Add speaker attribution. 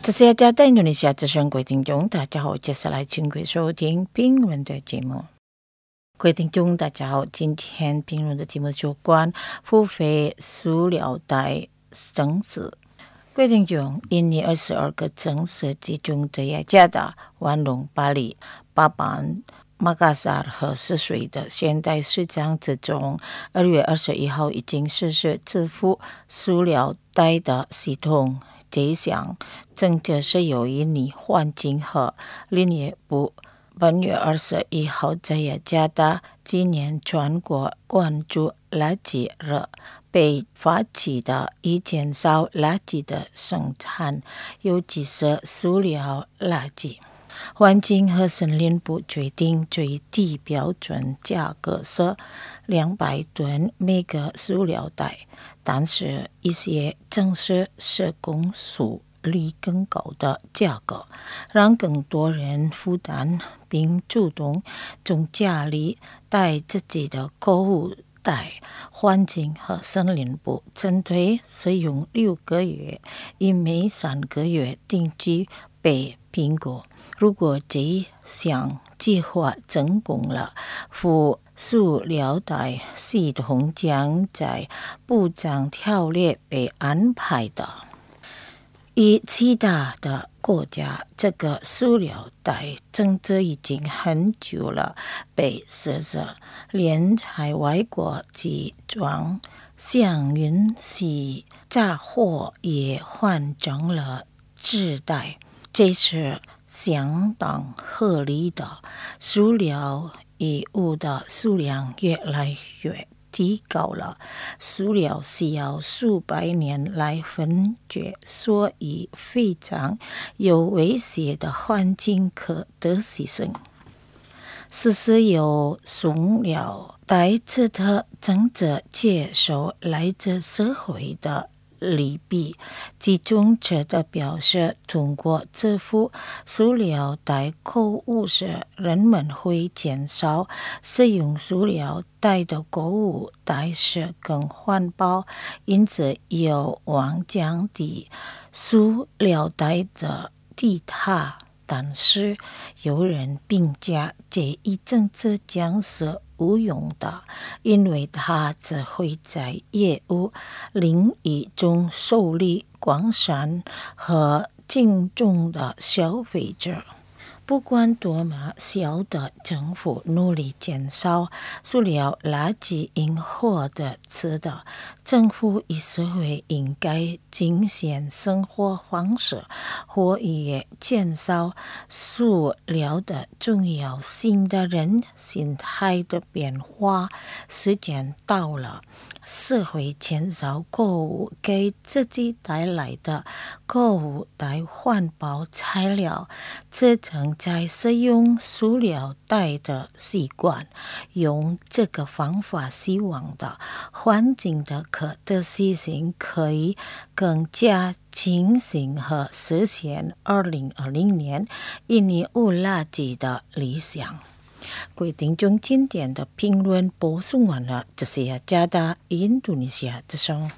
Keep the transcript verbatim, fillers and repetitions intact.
Speaker 1: 这是加在印度尼西亚之声各位听众，大家好，接下来请各位收听评论的节目。各位听众，大家好，今天评论的节目有关付费塑料袋征事。各位听众，印尼二十二个城市集中这雅加达、万隆、巴黎、巴班、马嘎萨和泗水的现代市场之中，二月二十一号已经实施支付塑料袋的系统。这项政策是由印尼环境和林业部本月二十一号在雅加达今年全国关注垃圾日被发起的以减少垃圾的生产，尤其是塑料垃圾。环境和森林部决定最低标准价格是两百吨每个塑料袋，但是一些城市施工速率更高的价格，让更多人负担，并主动从家里带自己的购物袋。环境和森林部针对使用六个月，以每三个月定期被评估。如果这项计划成功了，付塑料袋系统将在部长条例被安排的。以其他的国家，这个塑料袋政策已经很久了被实施，连海外国集装箱运气杂货也换成了纸袋，这是相当合理的。塑料衣物的数量越来越提高了，塑料需要数百年来分解，所以非常有威胁的环境可得牺牲。实施由塑料袋子的政策接受来自社会的利弊，其中值得表示，通过支付塑料袋购物时，人们会减少使用塑料袋的购物袋是更环保，因此有望降低塑料袋的地价。但是有人评价这一政策将是无用的，因为它只会在业务领域中受利广泛和敬重的消费者。不管多么小的政府努力减少塑料垃圾应获得值得，政府与社会应该进行生活方式，或也减少塑料的重要性的人心态的变化。时间到了，社会减少购物给自己带来的购物袋环保材料，这正在使用塑料袋的习惯，用这个方法希望的环境的可得性性可以更加清醒和实现二零二零年印尼无垃圾的理想。各位听众，今天的评论播送完了，这是雅加达印度尼西亚之声。